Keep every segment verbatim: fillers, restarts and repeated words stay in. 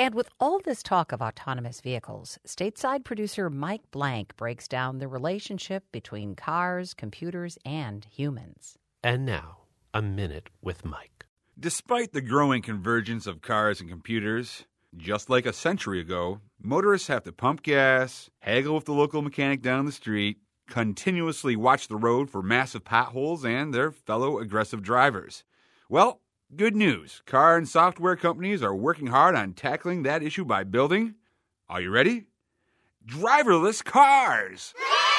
And with all this talk of autonomous vehicles, stateside producer Mike Blank breaks down the relationship between cars, computers, and humans. And now, a minute with Mike. Despite the growing convergence of cars and computers, just like a century ago, motorists have to pump gas, haggle with the local mechanic down the street, continuously watch the road for massive potholes and their fellow aggressive drivers. Well, good news. Car and software companies are working hard on tackling that issue by building, are you ready? Driverless cars!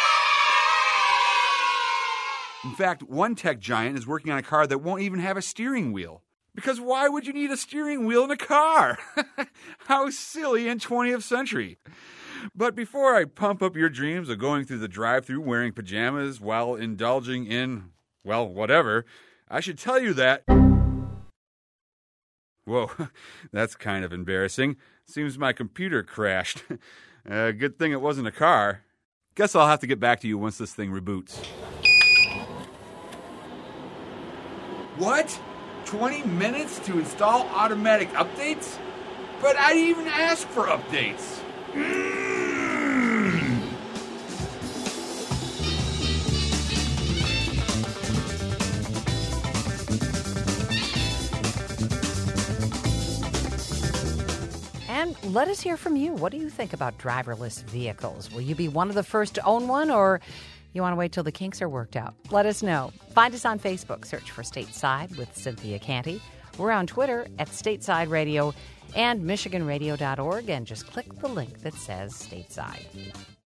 In fact, one tech giant is working on a car that won't even have a steering wheel. Because why would you need a steering wheel in a car? How silly in twentieth century. But before I pump up your dreams of going through the drive-thru wearing pajamas while indulging in, well, whatever, I should tell you that... Whoa, that's kind of embarrassing. Seems my computer crashed. uh, good thing it wasn't a car. Guess I'll have to get back to you once this thing reboots. What? twenty minutes to install automatic updates? But I didn't even ask for updates. Mm. And let us hear from you. What do you think about driverless vehicles? Will you be one of the first to own one, or you want to wait till the kinks are worked out? Let us know. Find us on Facebook. Search for Stateside with Cynthia Canty. We're on Twitter at Stateside Radio and Michigan Radio dot org, and just click the link that says Stateside.